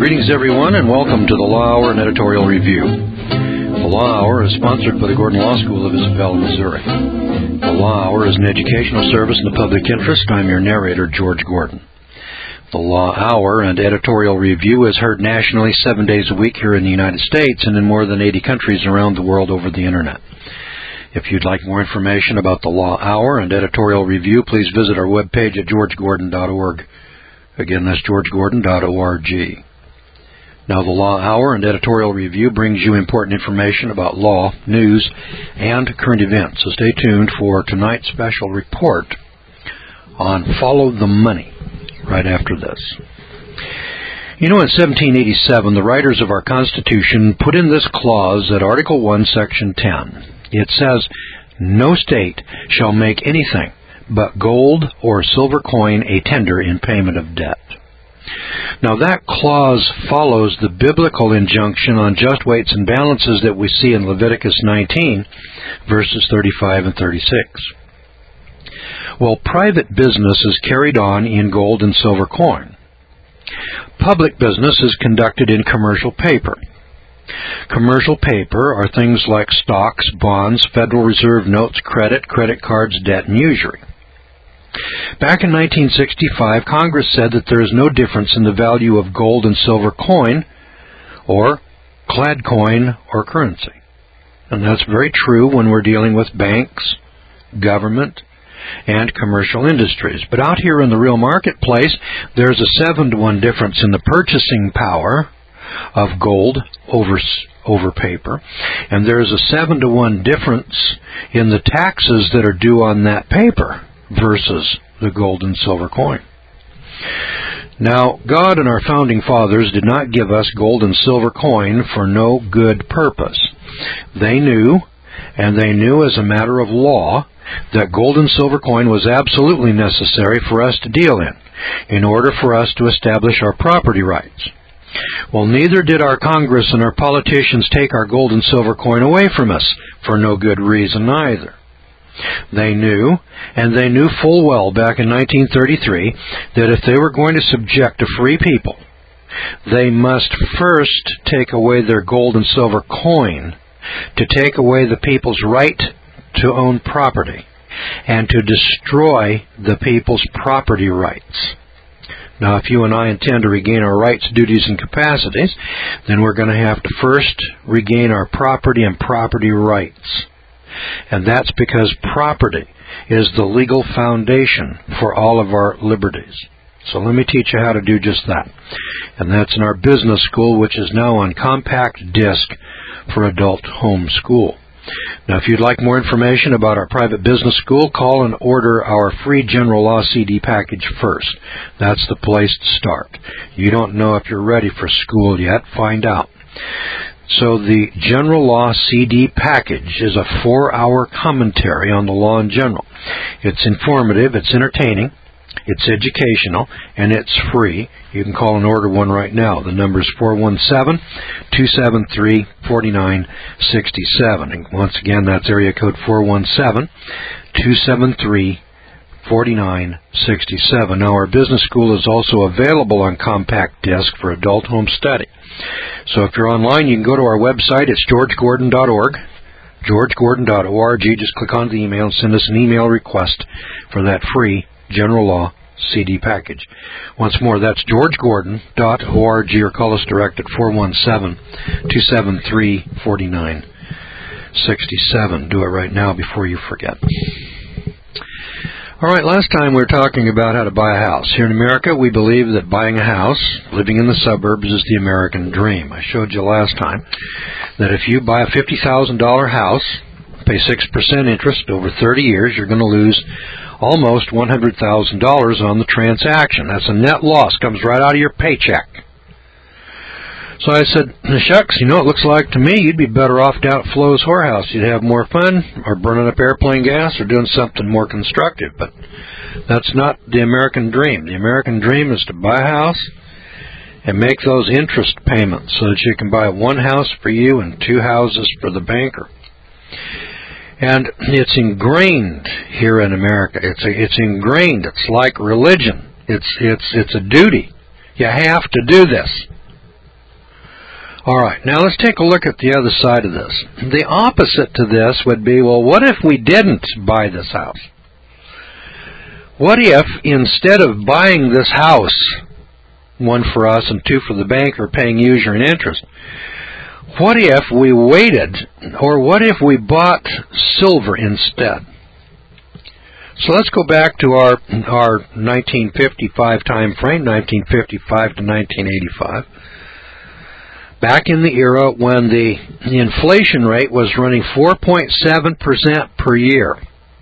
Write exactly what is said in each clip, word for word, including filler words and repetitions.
Greetings, everyone, and welcome to the Law Hour and Editorial Review. The Law Hour is sponsored by the Gordon Law School of Isabella, Missouri. The Law Hour is an educational service in the public interest. I'm your narrator, George Gordon. The Law Hour and Editorial Review is heard nationally seven days a week here in the United States and in more than eighty countries around the world over the Internet. If you'd like more information about the Law Hour and Editorial Review, please visit our webpage at george gordon dot org. Again, that's george gordon dot org. Now, the Law Hour and Editorial Review brings you important information about law, news, and current events. So stay tuned for tonight's special report on Follow the Money right after this. You know, in seventeen eighty-seven, the writers of our Constitution put in this clause at Article one, Section ten. It says, "No state shall make anything but gold or silver coin a tender in payment of debt." Now, that clause follows the biblical injunction on just weights and balances that we see in Leviticus nineteen, verses thirty-five and thirty-six. Well, private business is carried on in gold and silver coin. Public business is conducted in commercial paper. Commercial paper are things like stocks, bonds, Federal Reserve notes, credit, credit cards, debt, and usury. Back in nineteen sixty-five, Congress said that there is no difference in the value of gold and silver coin or clad coin or currency. And that's very true when we're dealing with banks, government, and commercial industries. But out here in the real marketplace, there's a seven to one difference in the purchasing power of gold over over paper, and there's a seven to one difference in the taxes that are due on that paper versus the gold and silver coin. Now, God and our founding fathers did not give us gold and silver coin for no good purpose. They knew, and they knew as a matter of law, that gold and silver coin was absolutely necessary for us to deal in, in order for us to establish our property rights. Well, neither did our Congress and our politicians take our gold and silver coin away from us for no good reason either. They knew, and they knew full well back in nineteen thirty-three, that if they were going to subject a free people, they must first take away their gold and silver coin to take away the people's right to own property and to destroy the people's property rights. Now, if you and I intend to regain our rights, duties, and capacities, then we're going to have to first regain our property and property rights. And that's because property is the legal foundation for all of our liberties. So let me teach you how to do just that. And that's in our business school, which is now on compact disc for adult home school. Now, if you'd like more information about our private business school, call and order our free General Law C D package first. That's the place to start. You don't know if you're ready for school yet. Find out. So the General Law C D package is a four-hour commentary on the law in general. It's informative, it's entertaining, it's educational, and it's free. You can call and order one right now. The number is four one seven, two seven three, four nine six seven. And once again, that's area code four one seven, two seven three, four nine six seven. Now, our business school is also available on compact disc for adult home study. So if you're online, you can go to our website. It's george gordon dot org. george gordon dot org. Just click on the email and send us an email request for that free General Law C D package. Once more, that's george gordon dot org, or call us direct at four one seven, two seven three, four nine six seven. Do it right now before you forget. All right, last time we were talking about how to buy a house. Here in America, we believe that buying a house, living in the suburbs, is the American dream. I showed you last time that if you buy a fifty thousand dollars house, pay six percent interest over thirty years, you're going to lose almost one hundred thousand dollars on the transaction. That's a net loss. Comes right out of your paycheck. So I said, shucks, you know, it looks like to me you'd be better off down at Flo's Whorehouse. You'd have more fun, or burning up airplane gas, or doing something more constructive. But that's not the American dream. The American dream is to buy a house and make those interest payments so that you can buy one house for you and two houses for the banker. And it's ingrained here in America. It's a, it's ingrained. It's like religion. It's it's it's a duty. You have to do this. All right, now let's take a look at the other side of this. The opposite to this would be, well, what if we didn't buy this house? What if, instead of buying this house, one for us and two for the banker, paying usury and interest, what if we waited, or what if we bought silver instead? So let's go back to our our nineteen fifty-five time frame, nineteen fifty-five to nineteen eighty-five. Back in the era when the, the inflation rate was running four point seven percent per year.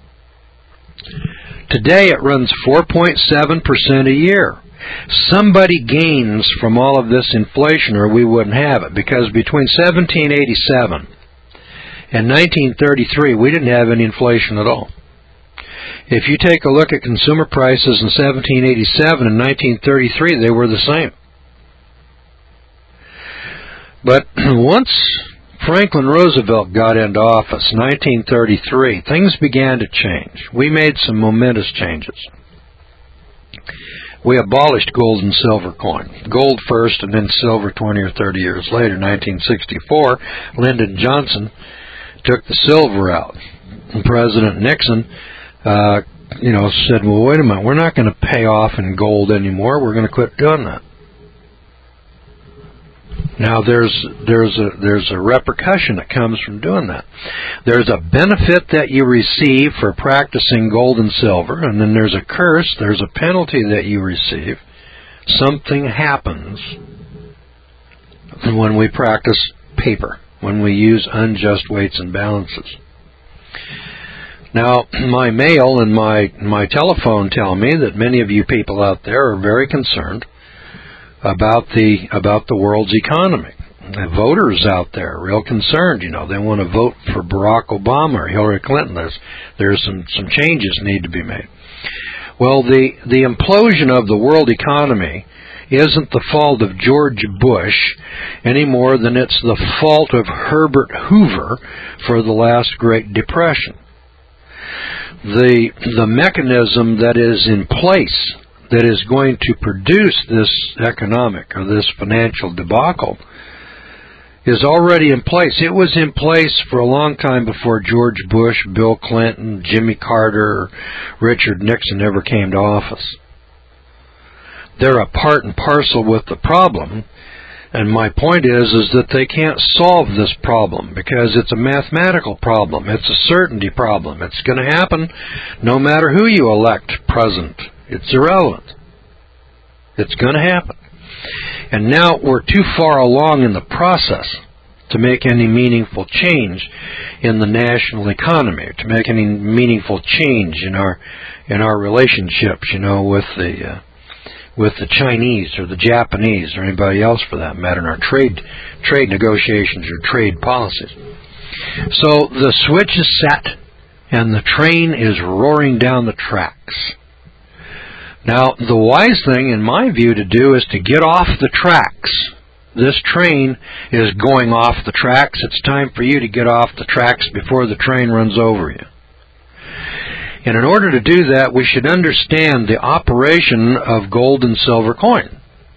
Today it runs four point seven percent a year. Somebody gains from all of this inflation or we wouldn't have it, because between seventeen eighty-seven and nineteen thirty-three we didn't have any inflation at all. If you take a look at consumer prices in seventeen eighty-seven and nineteen thirty-three, they were the same. But once Franklin Roosevelt got into office, nineteen thirty-three, things began to change. We made some momentous changes. We abolished gold and silver coin. Gold first and then silver twenty or thirty years later. nineteen sixty-four, Lyndon Johnson took the silver out. And President Nixon uh, you know, said, well, wait a minute, we're not going to pay off in gold anymore. We're going to quit doing that. Now, there's there's a there's a repercussion that comes from doing that. There's a benefit that you receive for practicing gold and silver, and then there's a curse, there's a penalty that you receive. Something happens when we practice paper, when we use unjust weights and balances. Now, my mail and my my telephone tell me that many of you people out there are very concerned about the about the world's economy. The voters out there are real concerned. You know, they want to vote for Barack Obama or Hillary Clinton. There's there's some some changes need to be made. Well, the the implosion of the world economy isn't the fault of George Bush any more than it's the fault of Herbert Hoover for the last Great Depression. The the mechanism that is in place that is going to produce this economic or this financial debacle is already in place. It was in place for a long time before George Bush, Bill Clinton, Jimmy Carter, Richard Nixon ever came to office. They're a part and parcel with the problem, and my point is is that they can't solve this problem because it's a mathematical problem. It's a certainty problem. It's going to happen no matter who you elect president. It's irrelevant. It's going to happen. And now we're too far along in the process to make any meaningful change in the national economy, to make any meaningful change in our in our relationships, you know, with the uh, with the Chinese or the Japanese or anybody else for that matter in our trade trade negotiations or trade policies. So the switch is set and the train is roaring down the tracks. Now, the wise thing, in my view, to do is to get off the tracks. This train is going off the tracks. It's time for you to get off the tracks before the train runs over you. And in order to do that, we should understand the operation of gold and silver coin.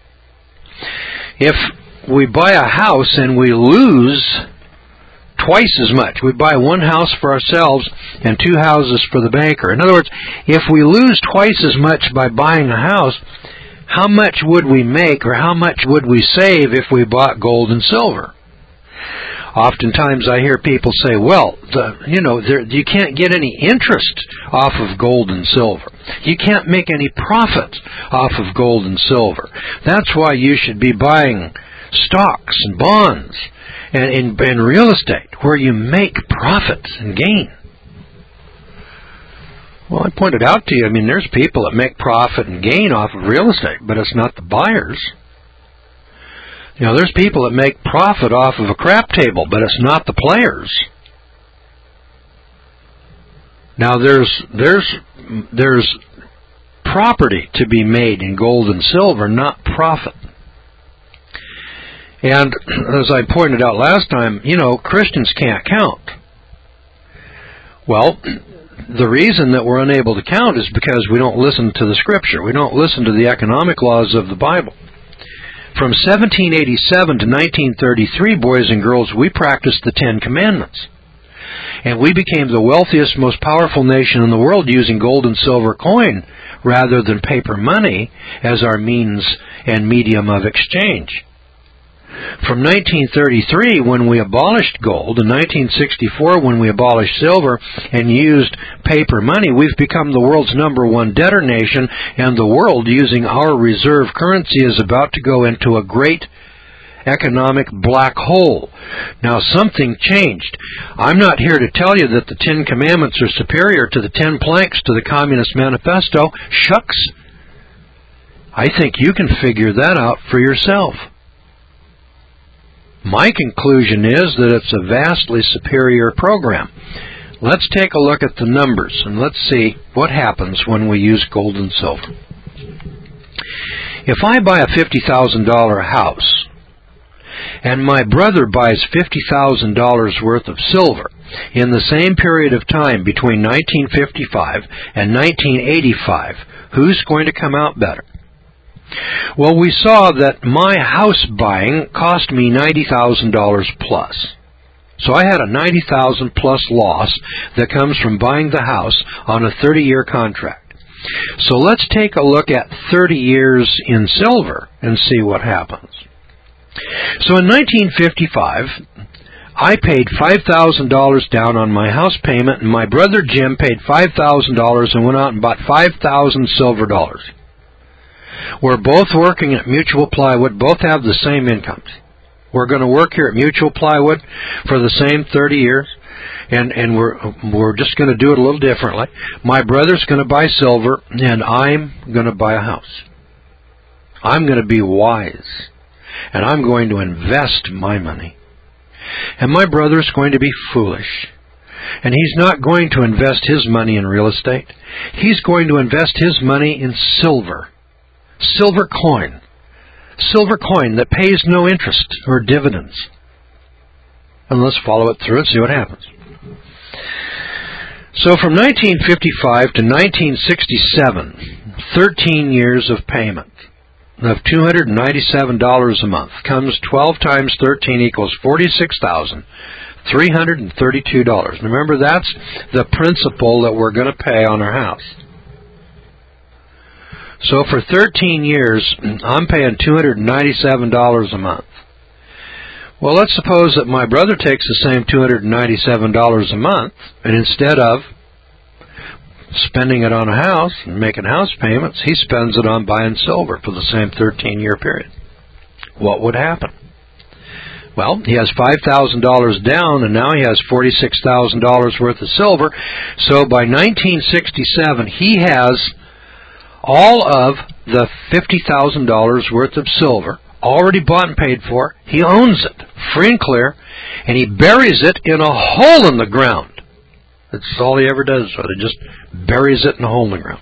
If we buy a house and we lose twice as much. We buy one house for ourselves and two houses for the banker. In other words, if we lose twice as much by buying a house, how much would we make or how much would we save if we bought gold and silver? Oftentimes I hear people say, well, the, you know, there, you can't get any interest off of gold and silver. You can't make any profit off of gold and silver. That's why you should be buying stocks and bonds and in, in real estate, where you make profit and gain. Well, I pointed out to you, I mean, there's people that make profit and gain off of real estate, but it's not the buyers. You know, there's people that make profit off of a crap table, but it's not the players. Now, there's there's there's property to be made in gold and silver, not profit. And as I pointed out last time, you know, Christians can't count. Well, the reason that we're unable to count is because we don't listen to the Scripture. We don't listen to the economic laws of the Bible. From seventeen eighty-seven to nineteen thirty-three, boys and girls, we practiced the Ten Commandments. And we became the wealthiest, most powerful nation in the world using gold and silver coin rather than paper money as our means and medium of exchange. From nineteen thirty-three, when we abolished gold, and nineteen sixty-four, when we abolished silver and used paper money, we've become the world's number one debtor nation, and the world, using our reserve currency, is about to go into a great economic black hole. Now, something changed. I'm not here to tell you that the Ten Commandments are superior to the Ten Planks to the Communist Manifesto. Shucks. I think you can figure that out for yourself. My conclusion is that it's a vastly superior program. Let's take a look at the numbers and let's see what happens when we use gold and silver. If I buy a fifty thousand dollars house and my brother buys fifty thousand dollars worth of silver in the same period of time between nineteen fifty-five and nineteen eighty-five, who's going to come out better? Well, we saw that my house buying cost me ninety thousand dollars plus. So I had a ninety thousand dollars plus loss that comes from buying the house on a thirty-year contract. So let's take a look at thirty years in silver and see what happens. So in nineteen fifty-five, I paid five thousand dollars down on my house payment, and my brother Jim paid five thousand dollars and went out and bought five thousand silver dollars. We're both working at Mutual Plywood, both have the same incomes. We're going to work here at Mutual Plywood for the same thirty years, and, and we're, we're just going to do it a little differently. My brother's going to buy silver, and I'm going to buy a house. I'm going to be wise, and I'm going to invest my money. And my brother's going to be foolish, and he's not going to invest his money in real estate. He's going to invest his money in silver. Silver coin. Silver coin that pays no interest or dividends. And let's follow it through and see what happens. So from nineteen fifty-five to nineteen sixty-seven, thirteen years of payment of two hundred ninety-seven dollars a month comes twelve times thirteen equals forty-six thousand three hundred thirty-two dollars. Remember, that's the principal that we're going to pay on our house. So for thirteen years, I'm paying two hundred ninety-seven dollars a month. Well, let's suppose that my brother takes the same two hundred ninety-seven dollars a month, and instead of spending it on a house and making house payments, he spends it on buying silver for the same thirteen-year period. What would happen? Well, he has five thousand dollars down, and now he has forty-six thousand dollars worth of silver. So by nineteen sixty-seven, he has all of the fifty thousand dollars worth of silver already bought and paid for. He owns it, free and clear, and he buries it in a hole in the ground. That's all he ever does with it, just buries it in a hole in the ground.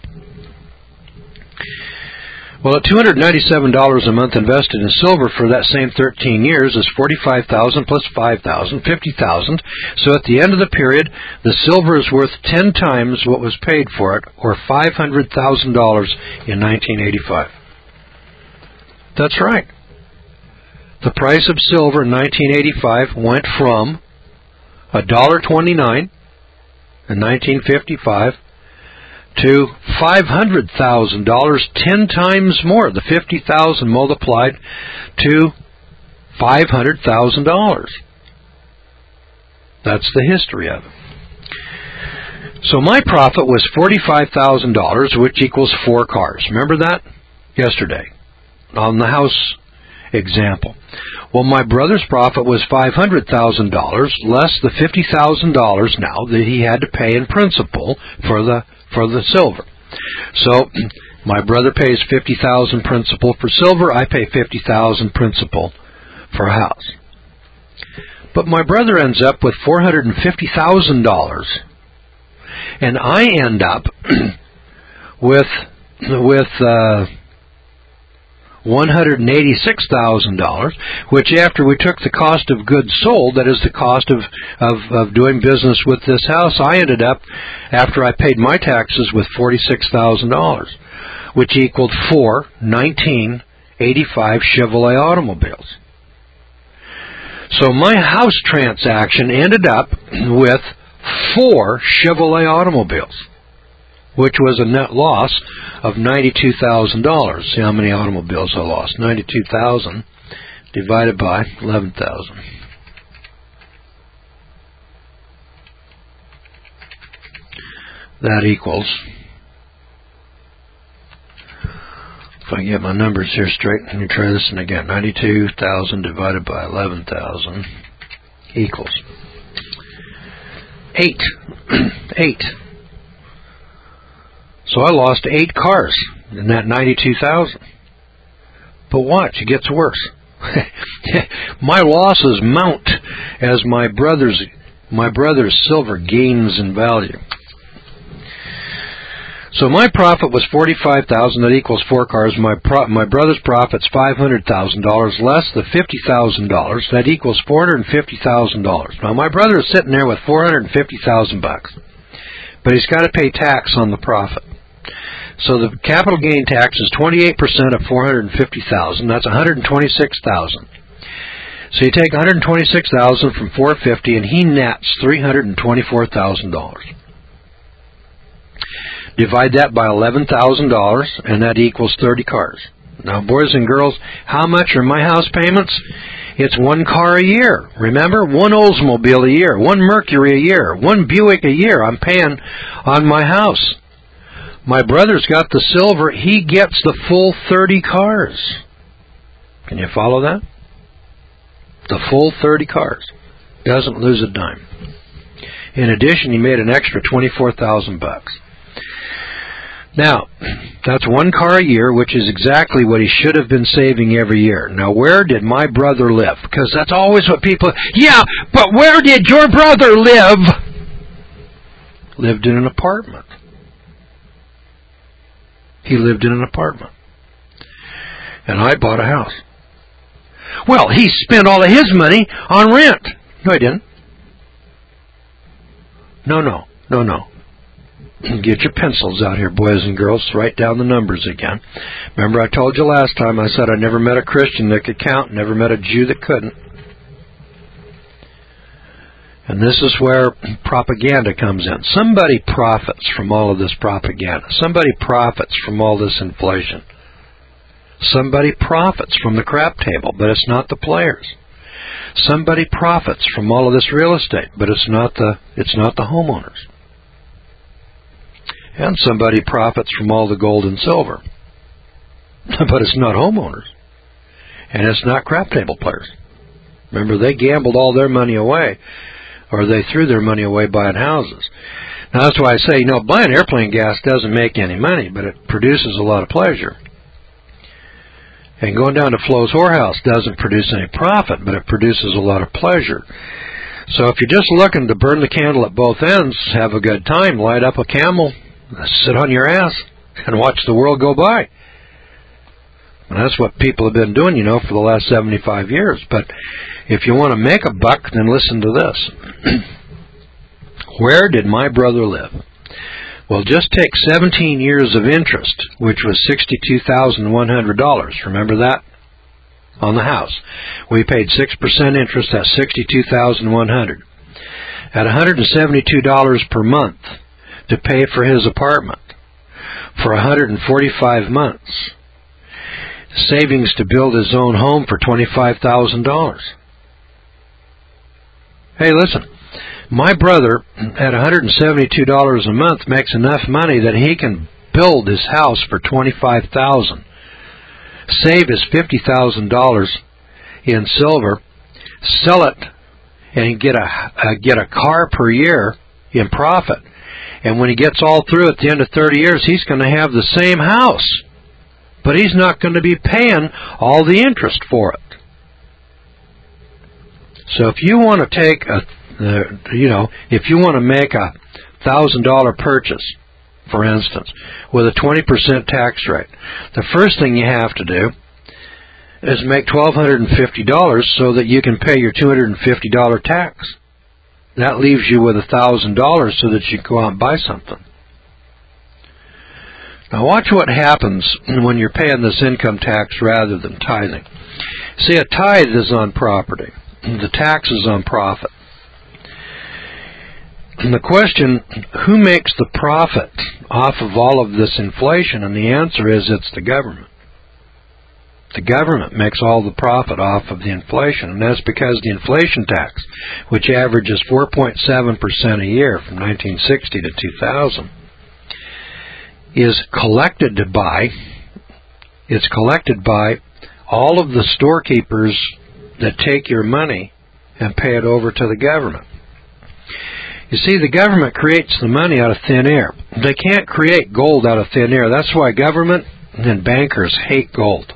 Well, at two hundred ninety-seven dollars a month invested in silver for that same thirteen years is forty-five thousand dollars plus five thousand dollars, fifty thousand dollars. So at the end of the period, the silver is worth ten times what was paid for it, or five hundred thousand dollars in nineteen eighty-five. That's right. The price of silver in nineteen eighty-five went from one dollar twenty-nine in nineteen fifty-five to five hundred thousand dollars, ten times more. The fifty thousand dollars multiplied to five hundred thousand dollars. That's the history of it. So my profit was forty-five thousand dollars, which equals four cars. Remember that? Yesterday, on the house example. Well, my brother's profit was five hundred thousand dollars, less the fifty thousand dollars now that he had to pay in principal for the for the silver. So my brother pays fifty thousand dollars principal for silver. I pay fifty thousand dollars principal for a house. But my brother ends up with four hundred fifty thousand dollars, and I end up with with uh, one hundred eighty-six thousand dollars, which after we took the cost of goods sold, that is the cost of, of, of doing business with this house, I ended up, after I paid my taxes, with forty-six thousand dollars, which equaled four, nineteen, eighty-five Chevrolet automobiles. So my house transaction ended up with four Chevrolet automobiles, which was a net loss of ninety-two thousand dollars. See how many automobiles I lost. ninety-two thousand divided by eleven thousand. That equals, if I can get my numbers here straight, let me try this one again. ninety-two thousand divided by eleven thousand equals eight. eight. So I lost eight cars in that ninety-two thousand. But watch, it gets worse. My losses mount as my brother's my brother's silver gains in value. So my profit was forty-five thousand dollars. That equals four cars. My pro- my brother's profit's five hundred thousand dollars less the fifty thousand dollars. That equals four hundred fifty thousand dollars. Now my brother is sitting there with four hundred fifty thousand bucks, but he's got to pay tax on the profit. So the capital gain tax is twenty-eight percent of four hundred fifty thousand dollars. That's one hundred twenty-six thousand dollars. So you take one hundred twenty-six thousand dollars from four hundred fifty thousand dollars, and he nets three hundred twenty-four thousand dollars. Divide that by eleven thousand dollars, and that equals thirty cars. Now, boys and girls, how much are my house payments? It's one car a year. Remember? One Oldsmobile a year, one Mercury a year, one Buick a year I'm paying on my house. My brother's got the silver. He gets the full thirty cars. Can you follow that? The full thirty cars. Doesn't lose a dime. In addition, he made an extra twenty-four thousand bucks. Now, that's one car a year, which is exactly what he should have been saving every year. Now, where did my brother live? Because that's always what people... Yeah, but where did your brother live? Lived in an apartment. He lived in an apartment. And I bought a house. Well, he spent all of his money on rent. No, he didn't. No, no, no, no. Get your pencils out here, boys and girls. Write down the numbers again. Remember I told you last time, I said I never met a Christian that could count, never met a Jew that couldn't. And this is where propaganda comes in. Somebody profits from all of this propaganda. Somebody profits from all this inflation. Somebody profits from the crap table, but it's not the players. Somebody profits from all of this real estate, but it's not the it's not the homeowners. And somebody profits from all the gold and silver, but it's not homeowners. And it's not crap table players. Remember, they gambled all their money away, or they threw their money away buying houses. Now, that's why I say, you know, buying airplane gas doesn't make any money, but it produces a lot of pleasure. And going down to Flo's Whorehouse doesn't produce any profit, but it produces a lot of pleasure. So if you're just looking to burn the candle at both ends, have a good time, light up a camel, sit on your ass, and watch the world go by. And that's what people have been doing, you know, for the last seventy-five years. But if you want to make a buck, then listen to this. Where did my brother live? Well, just take seventeen years of interest, which was sixty-two thousand one hundred dollars. Remember that? On the house. We paid six percent interest at sixty-two thousand one hundred dollars. At one hundred seventy-two dollars per month to pay for his apartment for one hundred forty-five months. Savings to build his own home for twenty-five thousand dollars. Hey, listen. My brother, at one hundred seventy-two dollars a month, makes enough money that he can build his house for twenty-five thousand dollars. Save his fifty thousand dollars in silver, sell it, and get a uh, get a car per year in profit. And when he gets all through at the end of thirty years, he's going to have the same house. But he's not going to be paying all the interest for it. So if you want to take a, uh, you know, if you want to make a thousand dollar purchase, for instance, with a twenty percent tax rate, the first thing you have to do is make twelve fifty dollars so that you can pay your two hundred fifty dollars tax. That leaves you with a thousand dollars so that you can go out and buy something. Now watch what happens when you're paying this income tax rather than tithing. See, a tithe is on property. The tax is on profit. And the question, who makes the profit off of all of this inflation? And the answer is it's the government. The government makes all the profit off of the inflation, and that's because the inflation tax, which averages four point seven percent a year from nineteen sixty to two thousand, is collected by, it's collected by all of the storekeepers that take your money and pay it over to the government. You see, the government creates the money out of thin air. They can't create gold out of thin air. That's why government and bankers hate gold.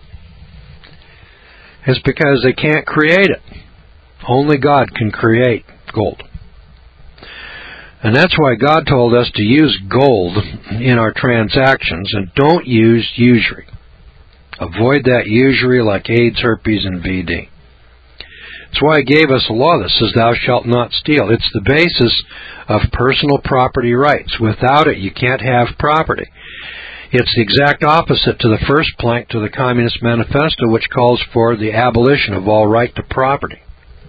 It's because they can't create it. Only God can create gold. And that's why God told us to use gold in our transactions and don't use usury. Avoid that usury like AIDS, herpes, and V D. That's why He gave us a law that says, thou shalt not steal. It's the basis of personal property rights. Without it, you can't have property. It's the exact opposite to the first plank to the Communist Manifesto, which calls for the abolition of all right to property.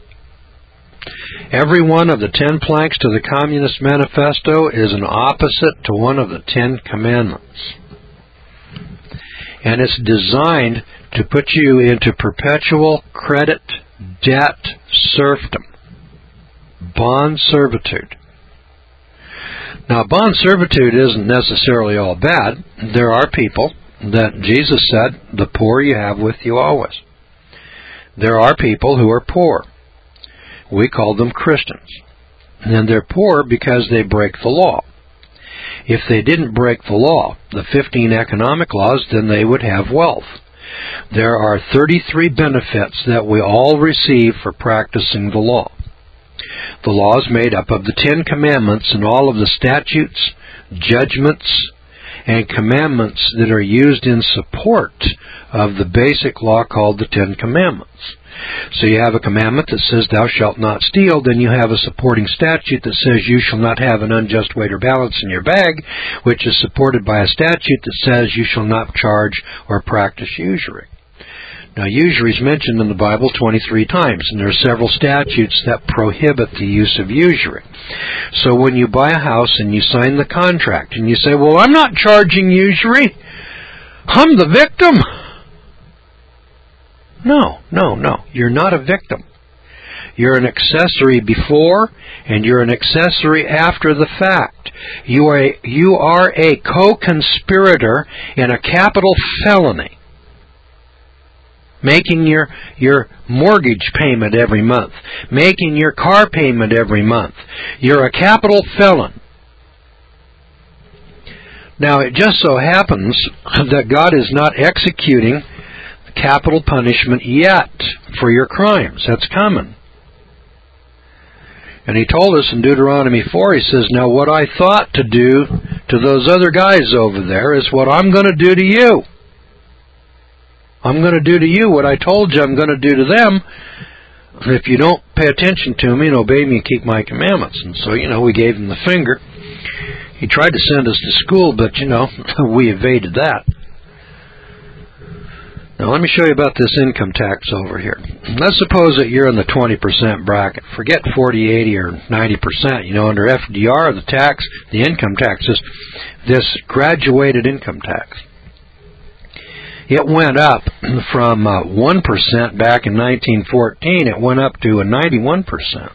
Every one of the ten planks to the Communist Manifesto is an opposite to one of the Ten Commandments. And it's designed to put you into perpetual credit, debt, serfdom, bond servitude. Now, bond servitude isn't necessarily all bad. There are people that Jesus said, the poor you have with you always. There are people who are poor. We call them Christians. And they're poor because they break the law. If they didn't break the law, the fifteen economic laws, then they would have wealth. There are thirty-three benefits that we all receive for practicing the law. The law is made up of the Ten Commandments and all of the statutes, judgments, and commandments that are used in support of the basic law called the Ten Commandments. So you have a commandment that says, thou shalt not steal. Then you have a supporting statute that says, you shall not have an unjust weight or balance in your bag, which is supported by a statute that says, you shall not charge or practice usury. Now, usury is mentioned in the Bible twenty-three times, and there are several statutes that prohibit the use of usury. So when you buy a house and you sign the contract, and you say, well, I'm not charging usury. I'm the victim. No, no, no. You're not a victim. You're an accessory before, and you're an accessory after the fact. You are a, you are a co-conspirator in a capital felony, making your, your mortgage payment every month, making your car payment every month. You're a capital felon. Now, it just so happens that God is not executing capital punishment yet for your crimes. That's coming. And He told us in Deuteronomy four, He says, now what I thought to do to those other guys over there is what I'm going to do to you. I'm going to do to you what I told you I'm going to do to them if you don't pay attention to me and obey me and keep my commandments. And so, you know, we gave Him the finger. He tried to send us to school, but, you know, we evaded that. Now, let me show you about this income tax over here. Let's suppose that you're in the twenty percent bracket. Forget forty, eighty, or ninety percent. You know, under F D R, the tax, the income tax is this graduated income tax. It went up from uh, one percent back in nineteen fourteen. It went up to a ninety-one percent.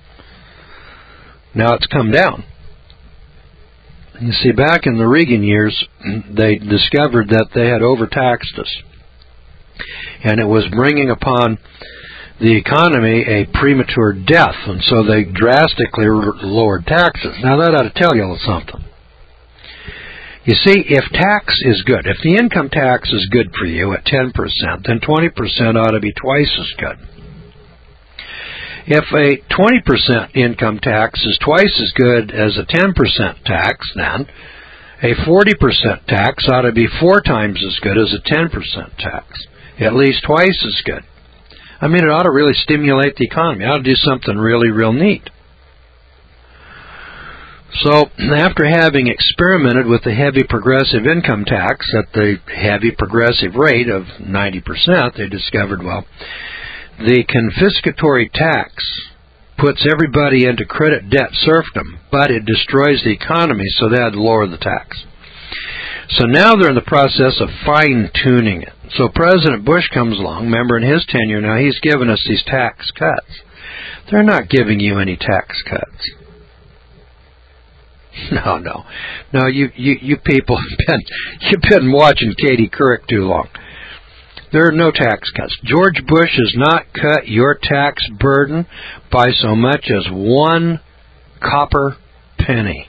Now it's come down. You see, back in the Reagan years, they discovered that they had overtaxed us. And it was bringing upon the economy a premature death, and so they drastically lowered taxes. Now that ought to tell you something. You see, if tax is good, if the income tax is good for you at ten percent, then twenty percent ought to be twice as good. If a twenty percent income tax is twice as good as a ten percent tax, then a forty percent tax ought to be four times as good as a ten percent tax. At least twice as good. I mean, it ought to really stimulate the economy. It ought to do something really, real neat. So, after having experimented with the heavy progressive income tax at the heavy progressive rate of ninety percent, they discovered, well, the confiscatory tax puts everybody into credit debt serfdom, but it destroys the economy, so they had to lower the tax. So now they're in the process of fine-tuning it. So President Bush comes along, remember in his tenure now, he's given us these tax cuts. They're not giving you any tax cuts. No, no. No, you, you, you people have been, you've been watching Katie Couric too long. There are no tax cuts. George Bush has not cut your tax burden by so much as one copper penny.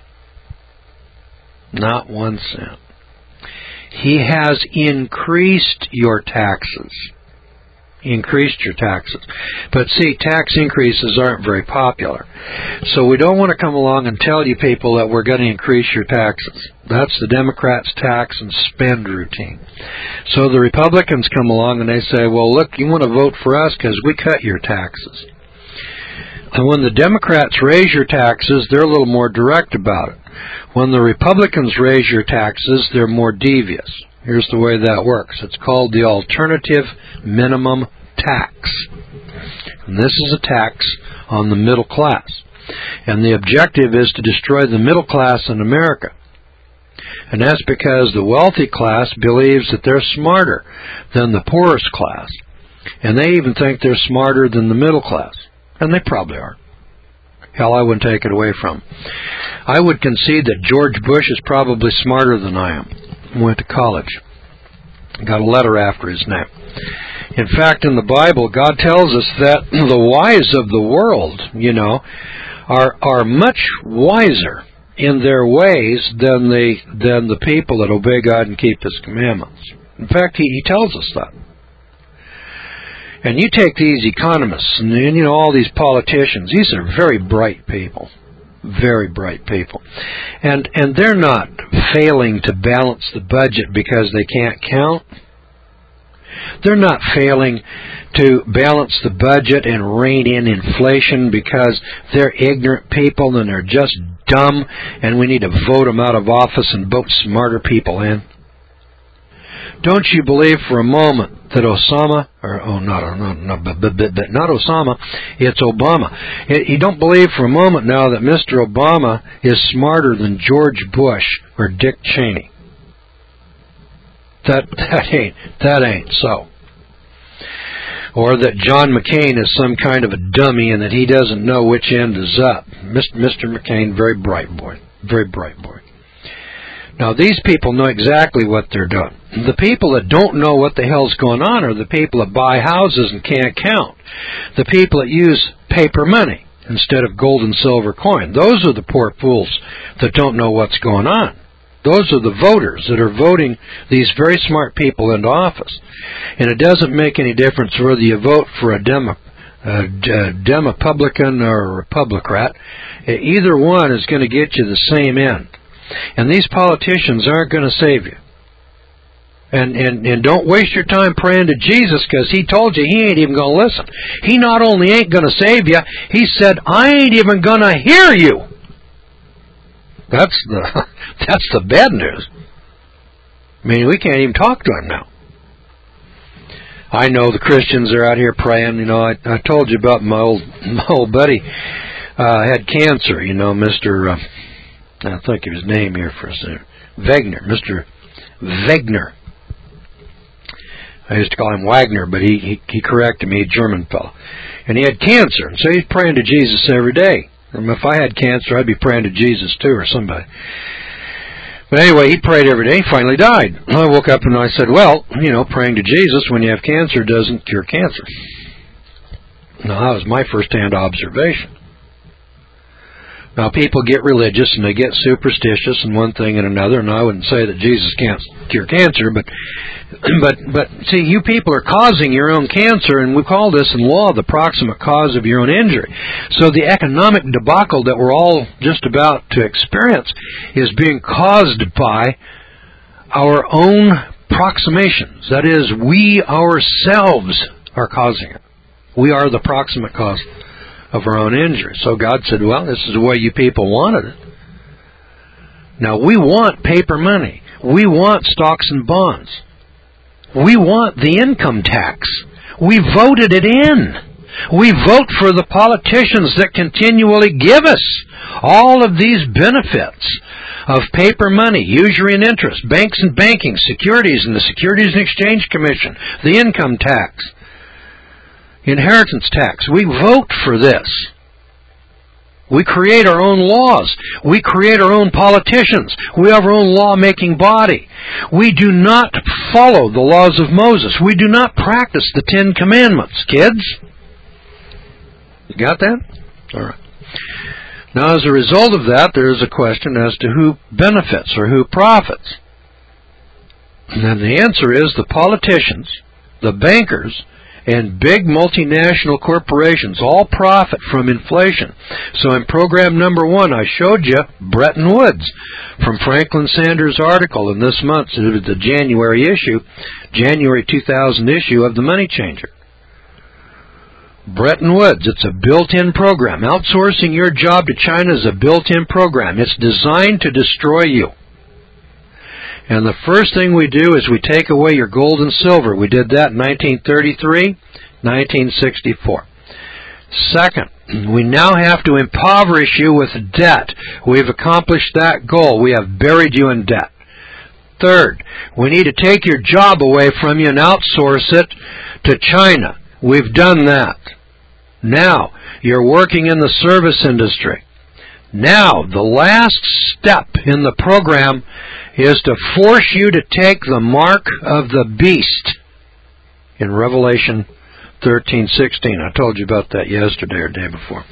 Not one cent. He has increased your taxes. Increased your taxes. But see, tax increases aren't very popular. So we don't want to come along and tell you people that we're going to increase your taxes. That's the Democrats' tax and spend routine. So the Republicans come along and they say, well, look, you want to vote for us because we cut your taxes. And when the Democrats raise your taxes, they're a little more direct about it. When the Republicans raise your taxes, they're more devious. Here's the way that works. It's called the alternative minimum tax. And this is a tax on the middle class. And the objective is to destroy the middle class in America. And that's because the wealthy class believes that they're smarter than the poorest class. And they even think they're smarter than the middle class. And they probably are. Hell, I wouldn't take it away from them. I would concede that George Bush is probably smarter than I am. Went to college. Got a letter after his name. In fact, in the Bible, God tells us that the wise of the world, you know, are are much wiser in their ways than the than the people that obey God and keep His commandments. In fact, He, he tells us that. And you take these economists and, you know, all these politicians, these are very bright people. Very bright people. And and they're not failing to balance the budget because they can't count. They're not failing to balance the budget and rein in inflation because they're ignorant people and they're just dumb and we need to vote them out of office and vote smarter people in. Don't you believe for a moment that Osama, or oh, not, not, not, but, but, but not Osama, it's Obama. You don't believe for a moment now that Mister Obama is smarter than George Bush or Dick Cheney. That that ain't that ain't so. Or that John McCain is some kind of a dummy and that he doesn't know which end is up. Mister McCain, very bright boy, very bright boy. Now, these people know exactly what they're doing. The people that don't know what the hell's going on are the people that buy houses and can't count. The people that use paper money instead of gold and silver coin. Those are the poor fools that don't know what's going on. Those are the voters that are voting these very smart people into office. And it doesn't make any difference whether you vote for a Demo, a Demopublican or a Republican. Either one is going to get you the same end. And these politicians aren't going to save you. And, and and don't waste your time praying to Jesus because He told you He ain't even going to listen. He not only ain't going to save you, He said, I ain't even going to hear you. That's the that's the bad news. I mean, we can't even talk to Him now. I know the Christians are out here praying. You know, I, I told you about my old my old buddy uh, had cancer. You know, Mister Uh, I'll think of his name here for a second. Wagner, Mister Wagner. I used to call him Wagner, but he, he, he corrected me, a German fellow. And he had cancer, and so he's praying to Jesus every day. And if I had cancer, I'd be praying to Jesus too, or somebody. But anyway, he prayed every day. He finally died. I woke up and I said, well, you know, praying to Jesus when you have cancer doesn't cure cancer. Now, that was my first-hand observation. Now, people get religious and they get superstitious and one thing and another, and I wouldn't say that Jesus can't cure cancer, but, but, but see, you people are causing your own cancer, and we call this in law the proximate cause of your own injury. So the economic debacle that we're all just about to experience is being caused by our own proximations. That is, we ourselves are causing it. We are the proximate cause of our own injury. So God said, well, this is the way you people wanted it. Now, we want paper money. We want stocks and bonds. We want the income tax. We voted it in. We vote for the politicians that continually give us all of these benefits of paper money, usury and interest, banks and banking, securities and the Securities and Exchange Commission, the income tax, inheritance tax. We vote for this. We create our own laws. We create our own politicians. We have our own law-making body. We do not follow the laws of Moses. We do not practice the Ten Commandments, kids. You got that? All right. Now, as a result of that, there is a question as to who benefits or who profits. And the answer is the politicians, the bankers, and big multinational corporations all profit from inflation. So in program number one, I showed you Bretton Woods from Franklin Sanders' article in this month's, it was the January issue, January two thousand issue of the Money Changer. Bretton Woods, it's a built-in program. Outsourcing your job to China is a built-in program. It's designed to destroy you. And the first thing we do is we take away your gold and silver. We did that in nineteen thirty-three, nineteen sixty-four. Second, we now have to impoverish you with debt. We've accomplished that goal. We have buried you in debt. Third, we need to take your job away from you and outsource it to China. We've done that. Now, you're working in the service industry. Now, the last step in the program is to force you to take the mark of the beast in Revelation thirteen sixteen. I told you about that yesterday or day before.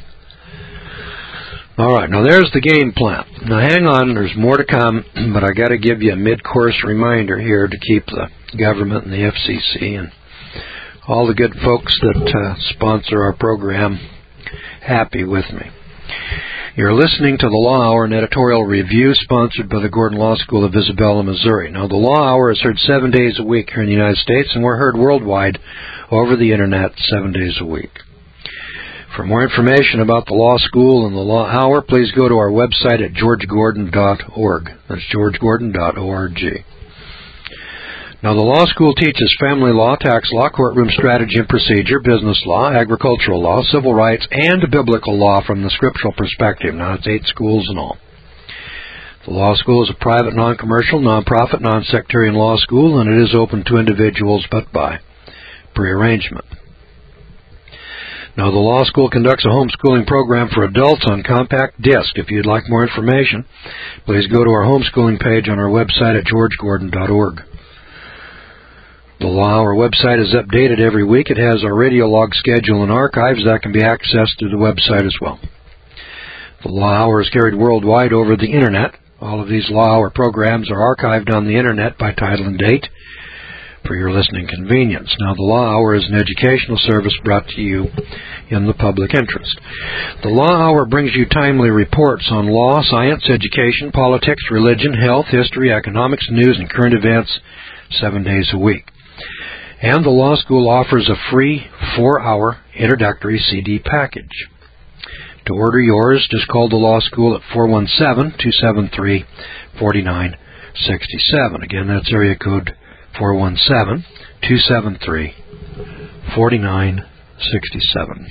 All right, now there's the game plan. Now hang on, there's more to come, but I got to give you a mid-course reminder here to keep the government and the F C C and all the good folks that uh, sponsor our program happy with me. You're listening to the Law Hour, an editorial review sponsored by the Gordon Law School of Isabella, Missouri. Now, the Law Hour is heard seven days a week here in the United States, and we're heard worldwide over the Internet seven days a week. For more information about the Law School and the Law Hour, please go to our website at george gordon dot org. That's george gordon dot org. Now, the law school teaches family law, tax law, courtroom strategy and procedure, business law, agricultural law, civil rights, and biblical law from the scriptural perspective. Now, it's eight schools in all. The law school is a private, non-commercial, non-profit, non-sectarian law school, and it is open to individuals but by prearrangement. Now, the law school conducts a homeschooling program for adults on compact disc. If you'd like more information, please go to our homeschooling page on our website at george gordon dot org. The Law Hour website is updated every week. It has our radio log schedule and archives that can be accessed through the website as well. The Law Hour is carried worldwide over the Internet. All of these Law Hour programs are archived on the Internet by title and date for your listening convenience. Now, the Law Hour is an educational service brought to you in the public interest. The Law Hour brings you timely reports on law, science, education, politics, religion, health, history, economics, news, and current events seven days a week. And the law school offers a free four-hour introductory C D package. To order yours, just call the law school at four one seven, two seven three, four nine six seven. Again, that's area code four one seven, two seven three, four nine six seven.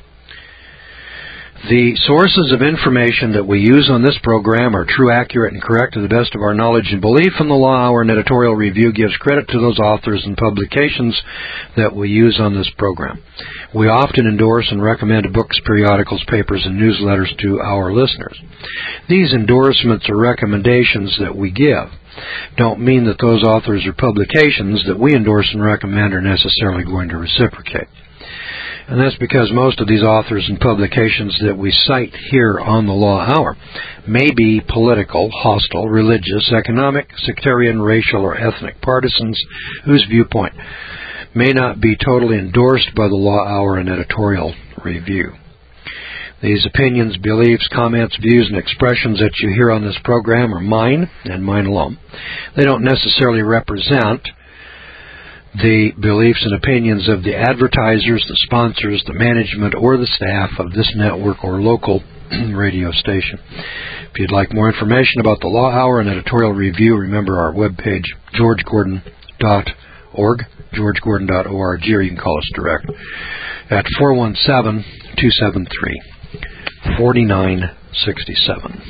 The sources of information that we use on this program are true, accurate, and correct to the best of our knowledge and belief, and the Law Hour and editorial review gives credit to those authors and publications that we use on this program. We often endorse and recommend books, periodicals, papers, and newsletters to our listeners. These endorsements or recommendations that we give don't mean that those authors or publications that we endorse and recommend are necessarily going to reciprocate. And that's because most of these authors and publications that we cite here on the Law Hour may be political, hostile, religious, economic, sectarian, racial, or ethnic partisans whose viewpoint may not be totally endorsed by the Law Hour and editorial review. These opinions, beliefs, comments, views, and expressions that you hear on this program are mine and mine alone. They don't necessarily represent the beliefs and opinions of the advertisers, the sponsors, the management, or the staff of this network or local radio station. If you'd like more information about the Law Hour and editorial review, remember our webpage, george gordon dot org, george gordon dot org, or you can call us direct at four one seven, two seven three, four nine six seven.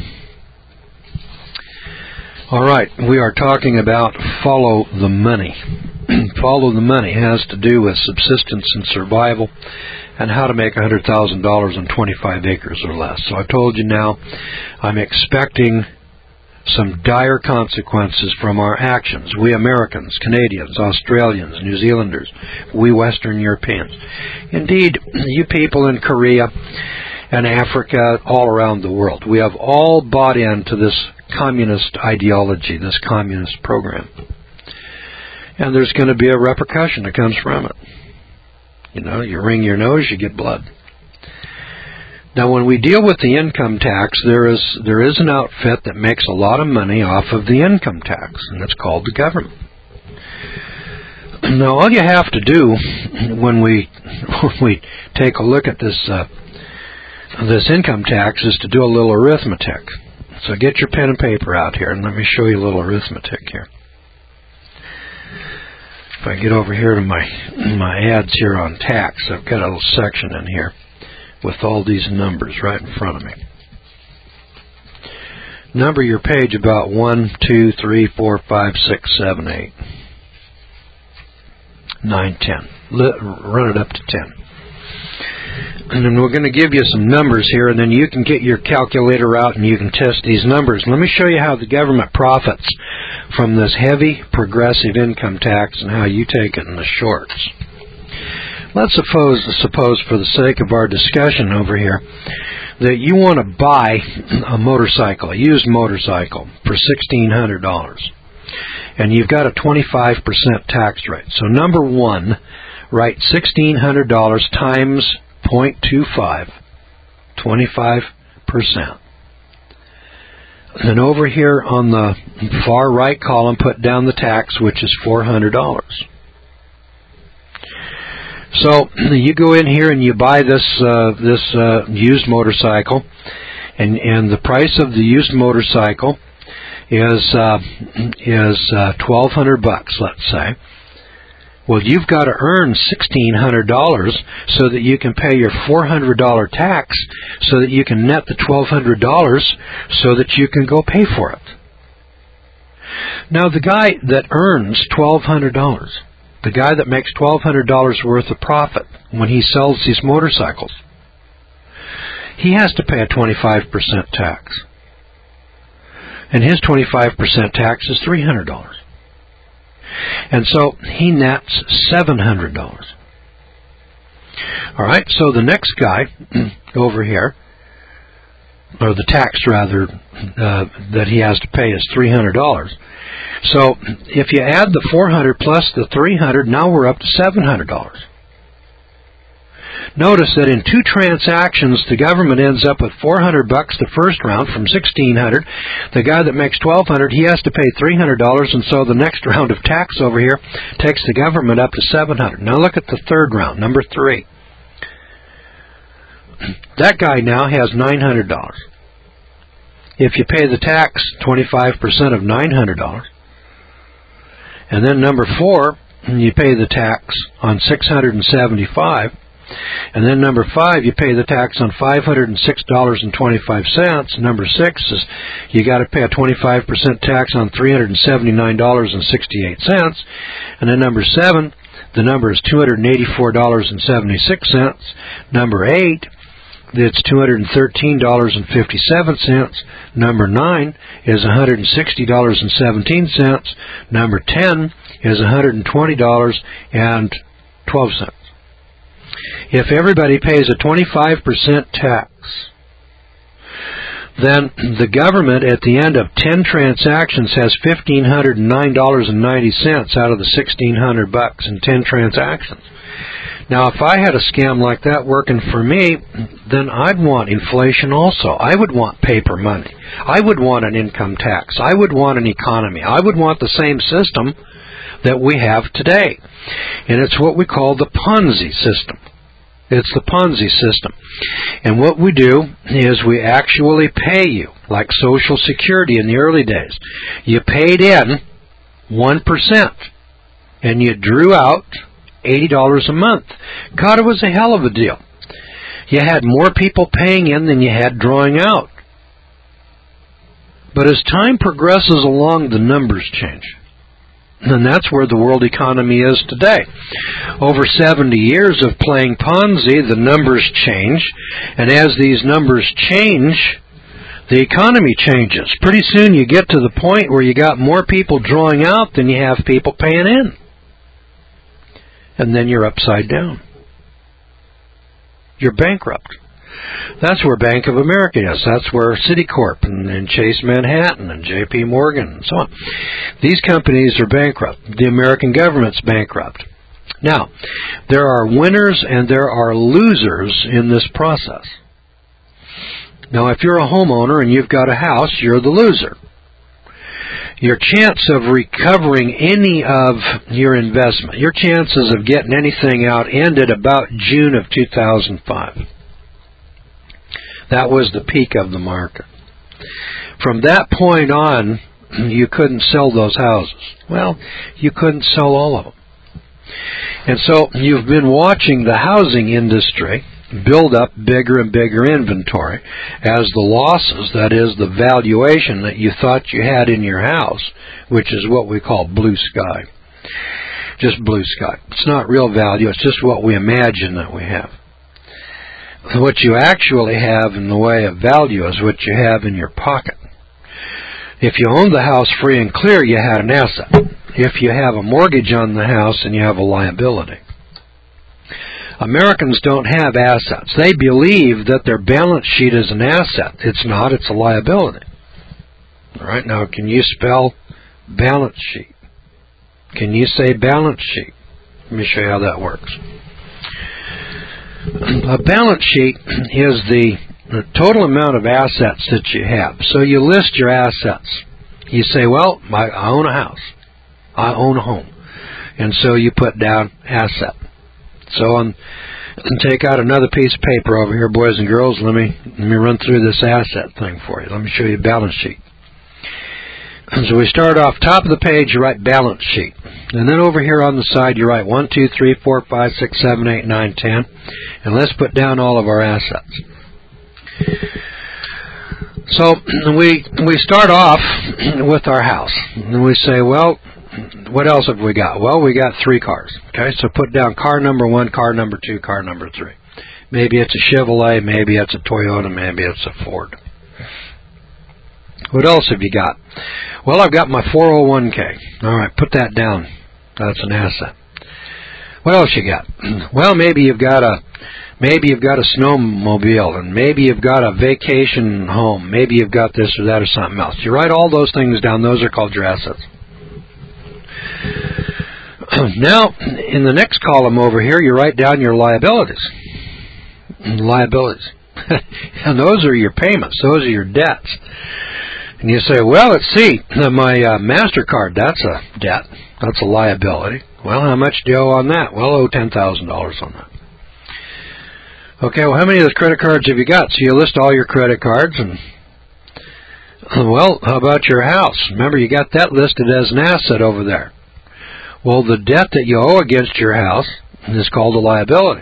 All right, we are talking about follow the money. Follow the money has to do with subsistence and survival and how to make one hundred thousand dollars on twenty-five acres or less. So I've told you now, I'm expecting some dire consequences from our actions. We Americans, Canadians, Australians, New Zealanders, we Western Europeans. Indeed, you people in Korea and Africa, all around the world. We have all bought into this communist ideology, this communist program. And there's going to be a repercussion that comes from it. You know, you wring your nose, you get blood. Now, when we deal with the income tax, there is there is an outfit that makes a lot of money off of the income tax, and it's called the government. Now, all you have to do when we when we take a look at this uh, this income tax is to do a little arithmetic. So get your pen and paper out here, and let me show you a little arithmetic here. If I get over here to my my ads here on tax, I've got a little section in here with all these numbers right in front of me. Number your page about one, two, three, four, five, six, seven, eight, nine, ten. Run it up to ten. And then we're going to give you some numbers here, and then you can get your calculator out and you can test these numbers. Let me show you how the government profits from this heavy progressive income tax and how you take it in the shorts. Let's suppose, suppose for the sake of our discussion over here, that you want to buy a motorcycle, a used motorcycle, for sixteen hundred dollars. And you've got a twenty-five percent tax rate. So number one, write sixteen hundred dollars times zero point two five, twenty-five percent. And then over here on the far right column, put down the tax, which is four hundred dollars. So you go in here and you buy this uh, this uh, used motorcycle, and and the price of the used motorcycle is uh, is uh, twelve hundred bucks, let's say. Well, you've got to earn sixteen hundred dollars so that you can pay your four hundred dollars tax, so that you can net the twelve hundred dollars, so that you can go pay for it. Now, the guy that earns twelve hundred dollars, the guy that makes twelve hundred dollars worth of profit when he sells these motorcycles, he has to pay a twenty-five percent tax. And his twenty-five percent tax is three hundred dollars. And so he nets seven hundred dollars. All right, so the next guy over here, or the tax rather, uh, that he has to pay is three hundred dollars. So if you add the four hundred dollars plus the three hundred dollars, now we're up to seven hundred dollars. Notice that in two transactions, the government ends up with four hundred bucks the first round from sixteen hundred. The guy that makes twelve hundred, he has to pay three hundred dollars, and so the next round of tax over here takes the government up to seven hundred. Now look at the third round, number three. That guy now has nine hundred dollars. If you pay the tax, twenty-five percent of nine hundred dollars. And then number four, you pay the tax on six hundred seventy-five dollars. And then number five, you pay the tax on five hundred six dollars and twenty-five cents. Number six is you got to pay a twenty-five percent tax on three hundred seventy-nine dollars and sixty-eight cents. And then number seven, the number is two hundred eighty-four dollars and seventy-six cents. Number eight, it's two hundred thirteen dollars and fifty-seven cents. Number nine is one hundred sixty dollars and seventeen cents. Number ten is one hundred twenty dollars and twelve cents. If everybody pays a twenty-five percent tax, then the government at the end of ten transactions has one thousand five hundred nine dollars and ninety cents out of the sixteen hundred bucks in ten transactions. Now, if I had a scam like that working for me, then I'd want inflation also. I would want paper money. I would want an income tax. I would want an economy. I would want the same system that we have today. And it's what we call the Ponzi system. It's the Ponzi system. And what we do is we actually pay you. like Social Security in the early days. You paid in one percent, and you drew out eighty dollars a month. God, it was a hell of a deal. You had more people paying in than you had drawing out. But as time progresses along, the numbers change. And that's where the world economy is today. Over seventy years of playing Ponzi, the numbers change. And as these numbers change, the economy changes. Pretty soon you get to the point where you got more people drawing out than you have people paying in. And then you're upside down. You're bankrupt. That's where Bank of America is. That's where Citicorp and, and Chase Manhattan and J P Morgan and so on. These companies are bankrupt. The American government's bankrupt. Now, there are winners and there are losers in this process. Now, if you're a homeowner and you've got a house, you're the loser. Your chance of recovering any of your investment, your chances of getting anything out ended about June of two thousand five. That was the peak of the market. From that point on, you couldn't sell those houses. Well, you couldn't sell all of them. And so you've been watching the housing industry build up bigger and bigger inventory as the losses, that is the valuation that you thought you had in your house, which is what we call blue sky. Just blue sky. It's not real value, it's just what we imagine that we have. What you actually have in the way of value is what you have in your pocket. If you owned the house free and clear, you had an asset. If you have a mortgage on the house, then you have a liability. Americans don't have assets. They believe that their balance sheet is an asset. It's not, it's a liability. All right, now can you spell balance sheet? Can you say balance sheet? Let me show you how that works. A balance sheet is the, the total amount of assets that you have. So you list your assets. You say, well, my, I own a house. I own a home. And so you put down asset. So on, take out another piece of paper over here, boys and girls. Let me, let me run through this asset thing for you. Let me show you a balance sheet. And so we start off top of the page, you write balance sheet. And then over here on the side, you write one, two, three, four, five, six, seven, eight, nine, ten. And let's put down all of our assets. So we we start off with our house. And we say, well, what else have we got? Well, we got three cars. Okay, so put down car number one, car number two, car number three. Maybe it's a Chevrolet, maybe it's a Toyota, maybe it's a Ford. What else have you got? Well, I've got my four oh one k. All right, put that down. That's an asset. What else you got? Well, maybe you've got a maybe you've got a snowmobile, and maybe you've got a vacation home. Maybe you've got this or that or something else. You write all those things down. Those are called your assets. Now, in the next column over here, you write down your liabilities. Liabilities. And those are your payments. Those are your debts. And you say, well, let's see, my uh, MasterCard, that's a debt. That's a liability. Well, how much do you owe on that? Well, I owe ten thousand dollars on that. Okay, well, how many of those credit cards have you got? So you list all your credit cards, and, well, how about your house? Remember, you got that listed as an asset over there. Well, the debt that you owe against your house is called a liability.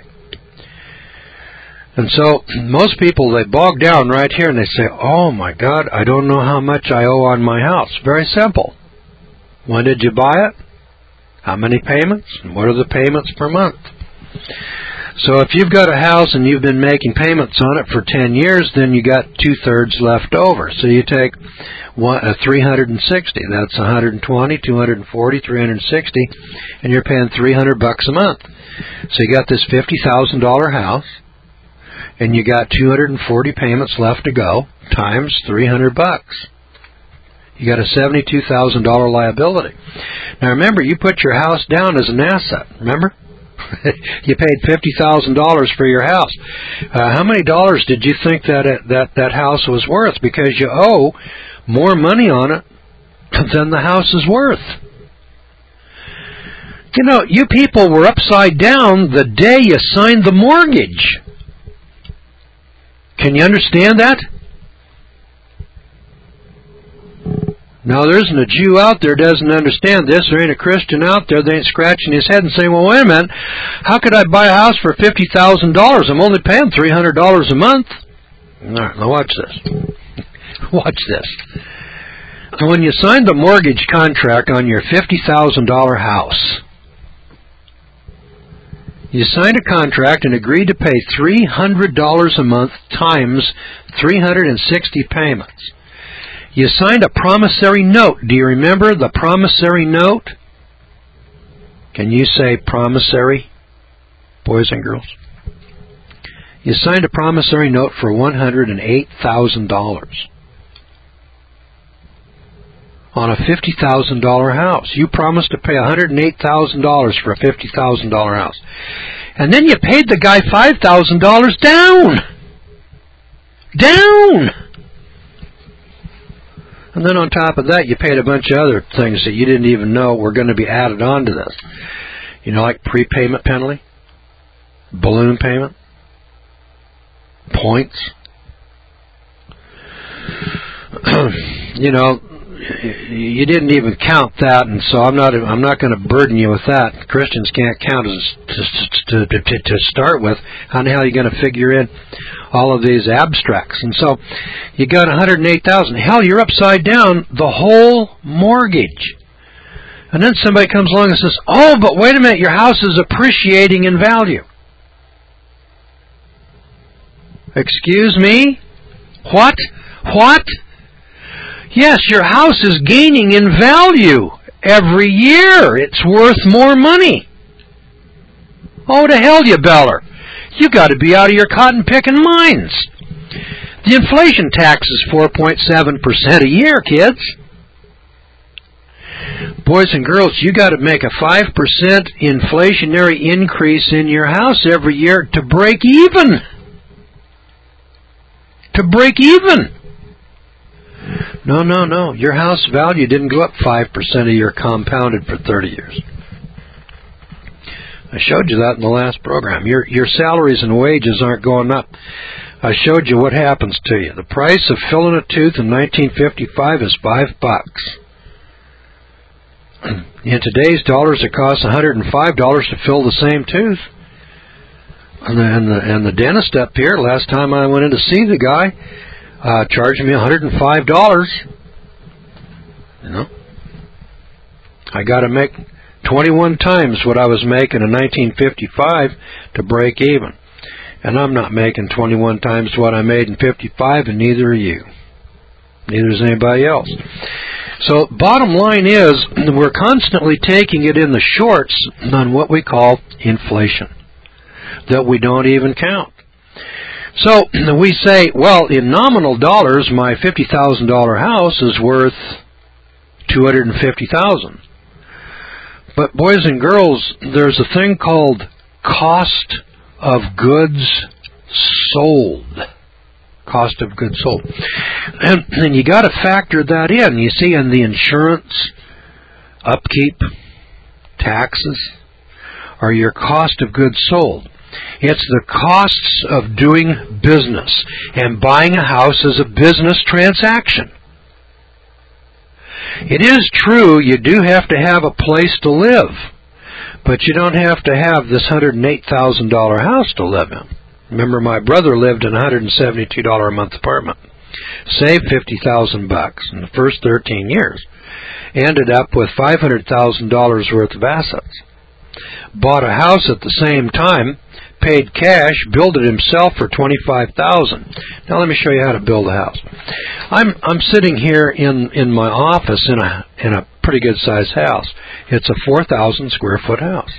And so most people, they bog down right here and they say, oh my God, I don't know how much I owe on my house. Very simple. When did you buy it? How many payments? And what are the payments per month? So if you've got a house and you've been making payments on it for ten years, then you got two-thirds left over. So you take one, uh, three hundred sixty. That's one hundred twenty, two hundred forty, three hundred sixty, and you're paying three hundred bucks a month. So you got this fifty thousand dollars house, and you got two hundred forty payments left to go, times three hundred bucks. You got a seventy-two thousand dollars liability. Now remember, you put your house down as an asset, remember? You paid fifty thousand dollars for your house. Uh, how many dollars did you think that it, that that house was worth? Because you owe more money on it than the house is worth. You know, you people were upside down the day you signed the mortgage. Can you understand that? Now, there isn't a Jew out there doesn't understand this. There ain't a Christian out there that ain't scratching his head and saying, well, wait a minute, how could I buy a house for fifty thousand dollars? I'm only paying three hundred dollars a month. All right, now watch this. Watch this. When you signed the mortgage contract on your fifty thousand dollars house, you signed a contract and agreed to pay three hundred dollars a month times three hundred sixty payments. You signed a promissory note. Do you remember the promissory note? Can you say promissory, boys and girls? You signed a promissory note for one hundred eight thousand dollars on a fifty thousand dollars house. You promised to pay one hundred eight thousand dollars for a fifty thousand dollars house. And then you paid the guy five thousand dollars down. Down! And then on top of that, you paid a bunch of other things that you didn't even know were going to be added on to this. You know, like prepayment penalty, balloon payment, points. You know, you didn't even count that, and so I'm not I'm not going to burden you with that. Christians can't count as to, to, to, to start with. How the hell are you going to figure in all of these abstracts? And so you got one hundred eight thousand dollars. Hell, you're upside down the whole mortgage. And then somebody comes along and says, oh, but wait a minute, your house is appreciating in value. Excuse me? What? What? Yes, your house is gaining in value every year. It's worth more money. Oh, to hell, you beller. You got to be out of your cotton-picking minds. The inflation tax is four point seven percent a year, kids. Boys and girls, you got to make a five percent inflationary increase in your house every year to break even. To break even. No, no, no. Your house value didn't go up five percent a year compounded for thirty years. I showed you that in the last program. Your your salaries and wages aren't going up. I showed you what happens to you. The price of filling a tooth in nineteen fifty-five is five bucks. In today's dollars, it costs one hundred five dollars to fill the same tooth. And the, and the, and the dentist up here, last time I went in to see the guy, Uh, charged me one hundred five dollars. You know, I got to make twenty-one times what I was making in nineteen fifty-five to break even, and I'm not making twenty-one times what I made in fifty-five, and neither are you. Neither is anybody else. So, bottom line is, we're constantly taking it in the shorts on what we call inflation, that we don't even count. So we say, well, in nominal dollars, my fifty thousand dollars house is worth two hundred fifty thousand dollars. But boys and girls, there's a thing called cost of goods sold. Cost of goods sold. And, and you got to factor that in. You see, in the insurance, upkeep, taxes, are your cost of goods sold. It's the costs of doing business, and buying a house is a business transaction. It is true you do have to have a place to live, but you don't have to have this one hundred eight thousand dollars house to live in. Remember, my brother lived in a one hundred seventy-two dollars a month apartment, saved fifty thousand bucks in the first thirteen years, ended up with five hundred thousand dollars worth of assets, bought a house at the same time, paid cash, built it himself for twenty-five thousand dollars. Now let me show you how to build a house. I'm I'm sitting here in, in my office in a in a pretty good sized house. It's a four thousand square foot house.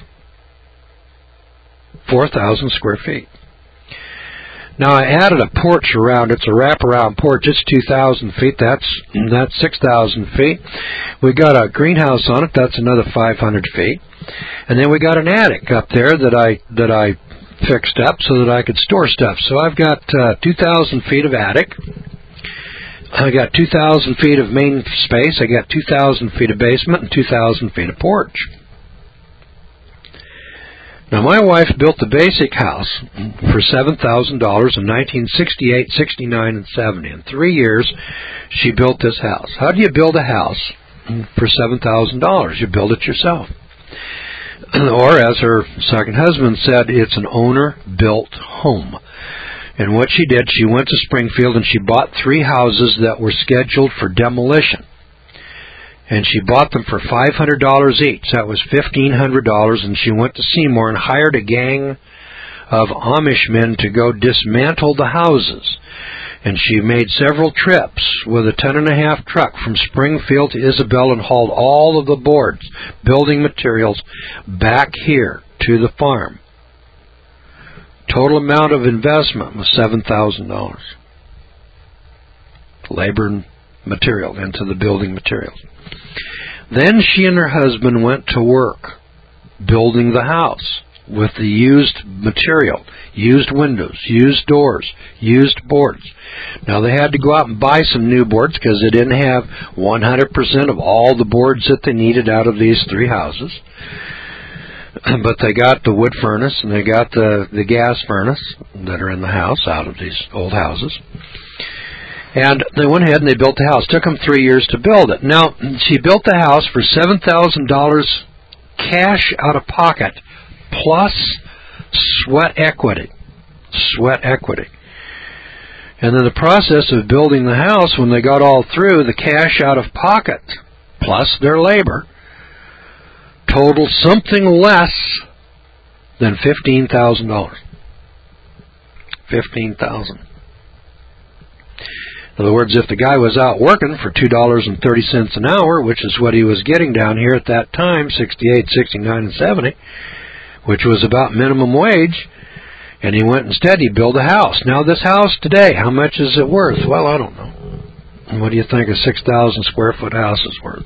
four thousand square feet. Now I added a porch around. It's a wraparound porch. It's two thousand feet. That's that's six thousand feet. We got a greenhouse on it. That's another five hundred feet. And then we got an attic up there that I that I fixed up so that I could store stuff. So I've got uh, two thousand feet of attic. I got two thousand feet of main space. I got two thousand feet of basement and two thousand feet of porch. Now, my wife built the basic house for seven thousand dollars in nineteen sixty-eight, sixty-nine, and seventy. In three years, she built this house. How do you build a house for seven thousand dollars? You build it yourself. Or, as her second husband said, it's an owner-built home. And what she did, she went to Springfield and she bought three houses that were scheduled for demolition. And she bought them for five hundred dollars each. That was fifteen hundred dollars, and she went to Seymour and hired a gang of Amish men to go dismantle the houses. And she made several trips with a ten and a half truck from Springfield to Isabel and hauled all of the boards, building materials, back here to the farm. Total amount of investment was seven thousand dollars. Labor and material into the building materials. Then she and her husband went to work building the house with the used material, used windows, used doors, used boards. Now, they had to go out and buy some new boards because they didn't have one hundred percent of all the boards that they needed out of these three houses. But they got the wood furnace and they got the, the gas furnace that are in the house out of these old houses. And they went ahead and they built the house. It took them three years to build it. Now, she built the house for seven thousand dollars cash out of pocket, plus sweat equity. Sweat equity. And in the process of building the house, when they got all through, the cash out of pocket, plus their labor, totaled something less than fifteen thousand dollars. fifteen thousand dollars. In other words, if the guy was out working for two dollars and thirty cents an hour, which is what he was getting down here at that time, sixty-eight, sixty-nine, and seventy, which was about minimum wage, and he went instead, he built a house. Now, this house today, how much is it worth? Well, I don't know. What do you think a six thousand square foot house is worth?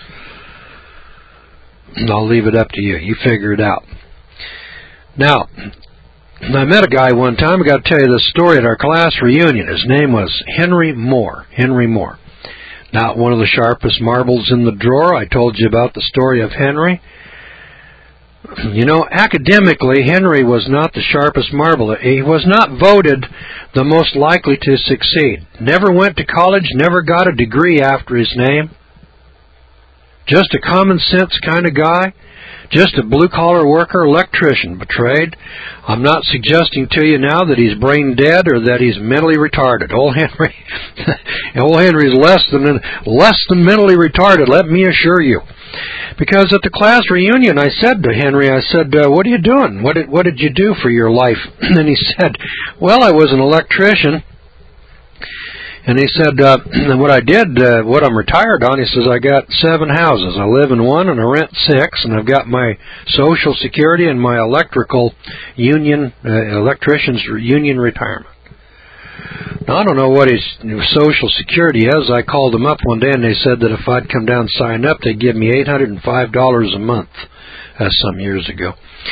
And I'll leave it up to you. You figure it out. Now, I met a guy one time. I got to tell you this story at our class reunion. His name was Henry Moore. Henry Moore. Not one of the sharpest marbles in the drawer. I told you about the story of Henry. You know, academically, Henry was not the sharpest marble. He was not voted the most likely to succeed. Never went to college, never got a degree after his name. Just a common sense kind of guy. Just a blue-collar worker, electrician, betrayed. I'm not suggesting to you now that he's brain dead or that he's mentally retarded. Old Henry, old Henry's less than less than mentally retarded. Let me assure you. Because at the class reunion, I said to Henry, I said, uh, "What are you doing? What did what did you do for your life?" And he said, "Well, I was an electrician." And he said, uh, what I did, uh, what I'm retired on, he says, I got seven houses. I live in one and I rent six, and I've got my Social Security and my electrical union, uh, electrician's union retirement. Now, I don't know what his Social Security is. I called them up one day and they said that if I'd come down and sign up, they'd give me eight hundred five dollars a month. That's some years ago.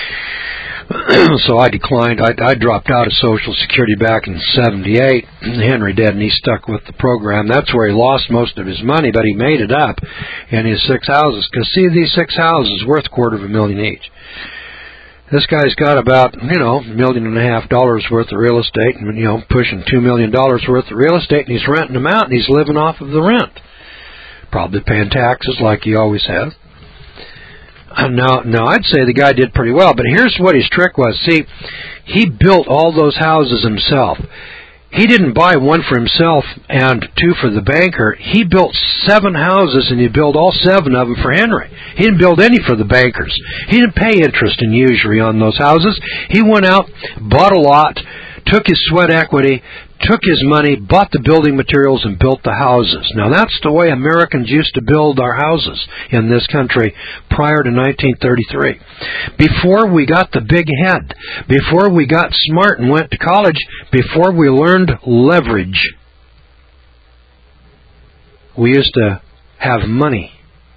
So I declined. I, I dropped out of Social Security back in seventy-eight. Henry did, and he stuck with the program. That's where he lost most of his money, but he made it up in his six houses. Because, see, these six houses worth a quarter of a million each. This guy's got about, you know, a million and a half dollars worth of real estate, and, you know, pushing two million dollars worth of real estate, and he's renting them out, and he's living off of the rent. Probably paying taxes like he always has. Now, now, I'd say the guy did pretty well, but here's what his trick was. See, he built all those houses himself. He didn't buy one for himself and two for the banker. He built seven houses, and he built all seven of them for Henry. He didn't build any for the bankers. He didn't pay interest and usury on those houses. He went out, bought a lot, took his sweat equity, took his money, bought the building materials, and built the houses. Now, that's the way Americans used to build our houses in this country prior to nineteen thirty-three. Before we got the big head, before we got smart and went to college, before we learned leverage, we used to have money.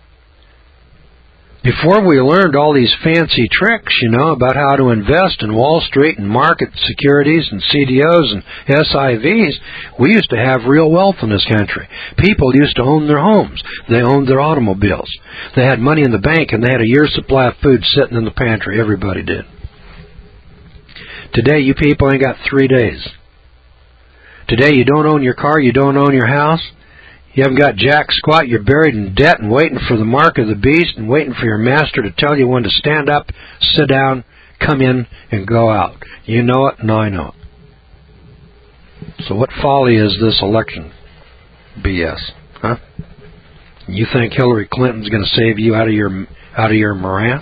Before we learned all these fancy tricks, you know, about how to invest in Wall Street and market securities and C D Os and S I Vs, we used to have real wealth in this country. People used to own their homes. They owned their automobiles. They had money in the bank, and they had a year's supply of food sitting in the pantry. Everybody did. Today, you people ain't got three days. Today, you don't own your car, you don't own your house, you haven't got jack squat, you're buried in debt and waiting for the mark of the beast and waiting for your master to tell you when to stand up, sit down, come in, and go out. You know it, and I know it. So what folly is this election B S, huh? You think Hillary Clinton's going to save you out of your out of your morass?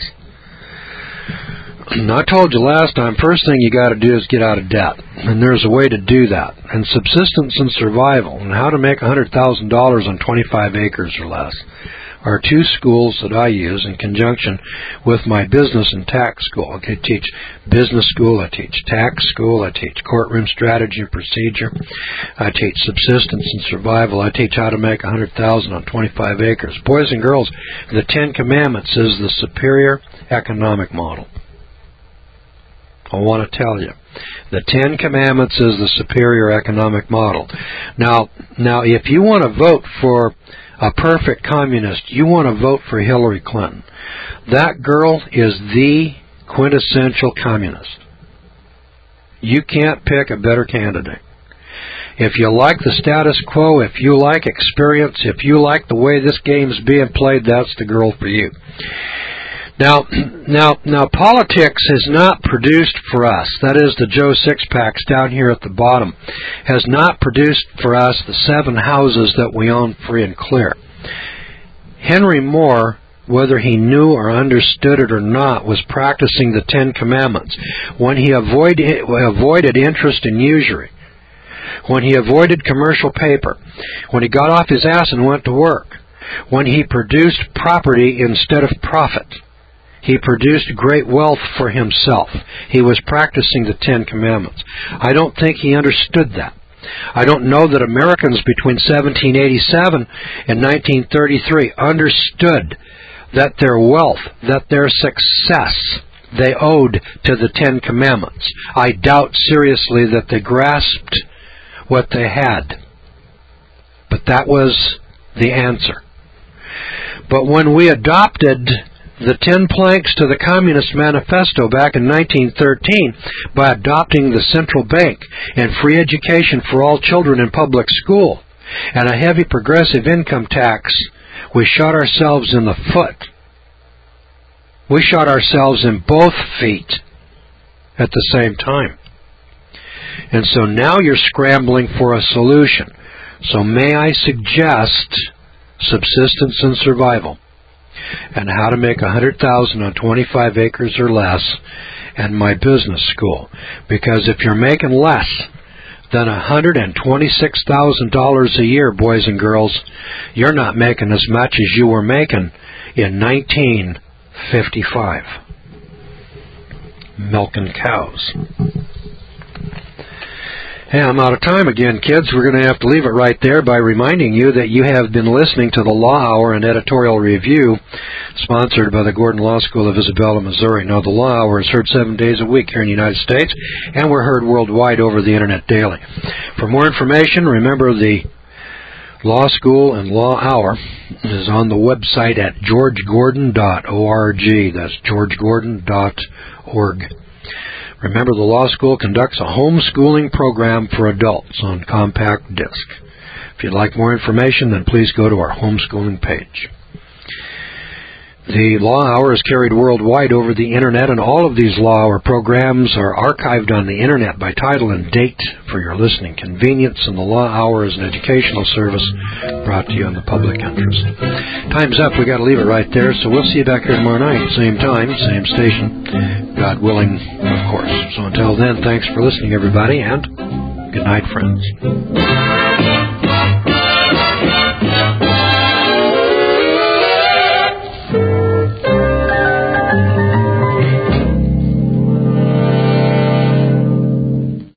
I told you last time, first thing you got to do is get out of debt. And there's a way to do that. And subsistence and survival, and how to make one hundred thousand dollars on twenty-five acres or less, are two schools that I use in conjunction with my business and tax school. I teach business school, I teach tax school, I teach courtroom strategy and procedure, I teach subsistence and survival, I teach how to make one hundred thousand dollars on twenty-five acres. Boys and girls, the Ten Commandments is the superior economic model. I want to tell you, the Ten Commandments is the superior economic model. Now, now, if you want to vote for a perfect communist, you want to vote for Hillary Clinton. That girl is the quintessential communist. You can't pick a better candidate. If you like the status quo, if you like experience, if you like the way this game's being played, that's the girl for you. Now, now, now, politics has not produced for us, that is the Joe Sixpacks down here at the bottom, has not produced for us the seven houses that we own free and clear. Henry Moore, whether he knew or understood it or not, was practicing the Ten Commandments when he avoided, avoided interest and usury, when he avoided commercial paper, when he got off his ass and went to work, when he produced property instead of profit. He produced great wealth for himself. He was practicing the Ten Commandments. I don't think he understood that. I don't know that Americans between seventeen eighty-seven and nineteen thirty-three understood that their wealth, that their success, they owed to the Ten Commandments. I doubt seriously that they grasped what they had. But that was the answer. But when we adopted the Ten Planks to the Communist Manifesto back in nineteen thirteen by adopting the central bank and free education for all children in public school and a heavy progressive income tax, we shot ourselves in the foot. We shot ourselves in both feet at the same time. And so now you're scrambling for a solution. So may I suggest subsistence and survival, and how to make one hundred thousand dollars on twenty-five acres or less, and my business school. Because if you're making less than one hundred twenty-six thousand dollars a year, boys and girls, you're not making as much as you were making in nineteen fifty-five. Milking cows. Hey, I'm out of time again, kids. We're going to have to leave it right there by reminding you that you have been listening to the Law Hour and Editorial Review, sponsored by the Gordon Law School of Isabella, Missouri. Now, the Law Hour is heard seven days a week here in the United States, and we're heard worldwide over the Internet daily. For more information, remember the Law School and Law Hour is on the website at george gordon dot org. That's george gordon dot org. Remember, the Law School conducts a homeschooling program for adults on compact disc. If you'd like more information, then please go to our homeschooling page. The Law Hour is carried worldwide over the Internet, and all of these Law Hour programs are archived on the Internet by title and date for your listening convenience, and the Law Hour is an educational service brought to you in the public interest. Time's up. We've got to leave it right there, so we'll see you back here tomorrow night, same time, same station, God willing, of course. So until then, thanks for listening, everybody, and good night, friends.